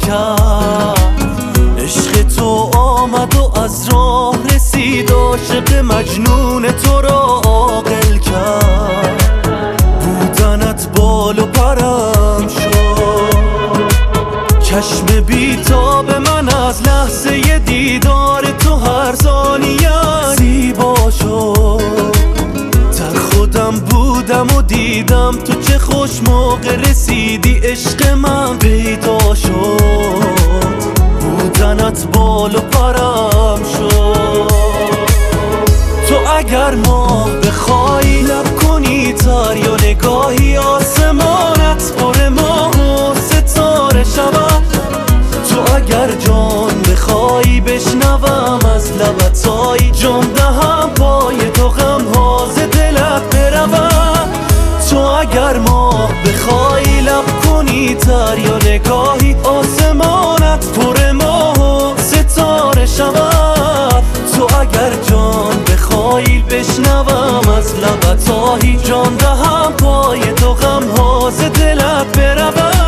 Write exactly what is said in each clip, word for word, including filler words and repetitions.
کرد. عشق تو آمد و از راه رسید، عاشق مجنون تو را عاقل کرد. بودنت بال و پرم شد، چشم بیتاب من از لحظه دیدار تو هر ثانیه زیبا شد. در خودم بودم و دیدم تو چه خوش موقع رسیدی، عشق من پیدا شد. بودنت بال و پرم شد. تو اگر ماه بخوای لب کنی تر یا نگاهی، آسمانت پر ماه و ستاره شود. تو اگر جان بخوای بشنوم از لبت های، جان دهم پای تو غم ها ز دلت برود. تو اگر ماه بخوای لب کنی تر یا نگاهی، آسمانت پر ماه و ستاره شود. تو اگر جان بخوای بشنوم از لبت های، جان دهم پای تو غم ها ز دلت برود.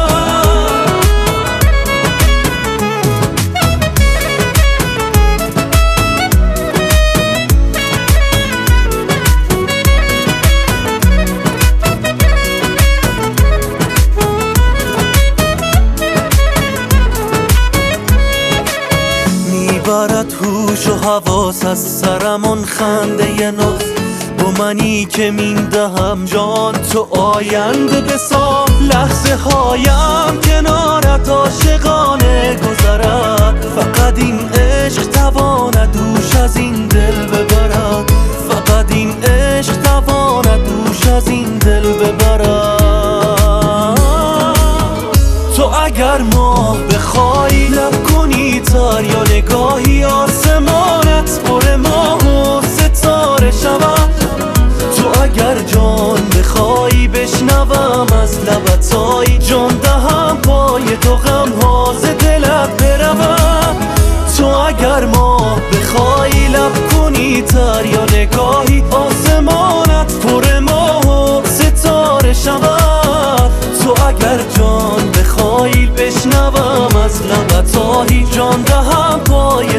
برد هوش و حواس از سرم اون خنده ناز، با منی که میندهم جان تو آینده بساز. لحظه هایم کنارت عاشقانه گذرد، فقط این عشق تواند دوش از این دل ببرد. فقط این عشق تواند دوش از این دل ببرد. تو اگر ماه بخوای لب کنی تر یا نگاهی، آسمانت پر ماه و ستاره شود. تو اگر جان بخوای بشنوم از لبت های، جان دهم پای تو غم ها ز دلت برود. تو اگر ماه بخوای لب کنی تر یا نگاهی، آسمانت پر ماه و ستاره شود. تو اگر جان بخوای بشنوم از لبت های، جان دهم پای